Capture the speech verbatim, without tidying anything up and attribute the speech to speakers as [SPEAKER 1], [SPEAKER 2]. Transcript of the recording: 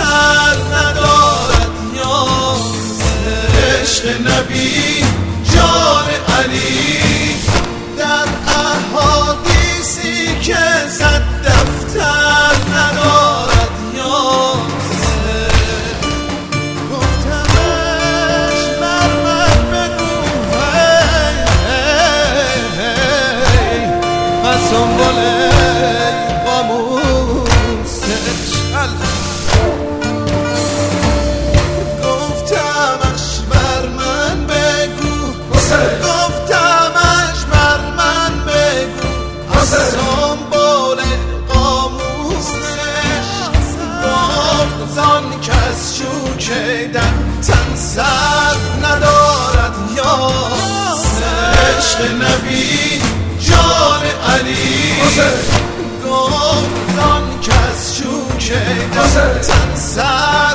[SPEAKER 1] دفتر ندارد یا عشق نبی جان علی در احادیثی که صد دفتر ندارد یا گفتمش بر من بگو و سنبل قاموسش گفتمش بر من بگو گفتمش بر من بگو سنبل قاموسش گفت زان کس چوکه در تن سر ندارد یا عشق نبی جان علی گفت زان کس چوکه در تن سر